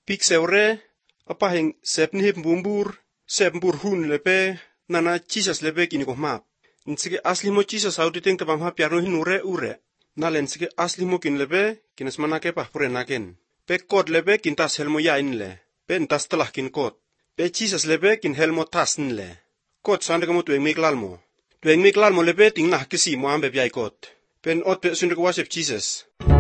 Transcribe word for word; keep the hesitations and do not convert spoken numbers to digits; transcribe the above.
Pik seure, apa heng sep ni hep bumbur, sep mbur hun lepe, nana Jesus lepe kini ko map. Nsike asli mo Jesus au diteng tabam hap yarno hinure ure. Nalen sike asli mo kin lepe, kinas manake pah pure naken. Pe kot lepe kin tas helmo yain le. Pe ntas telah kin kot. Pe Jesus lepe kin helmo tas nle. Kot sande kamo tueng miklal mo. Tueng miklal mo lepe ting nah kisi mo ambe biai kot. Pen ot pe sunde ko wasep Jesus.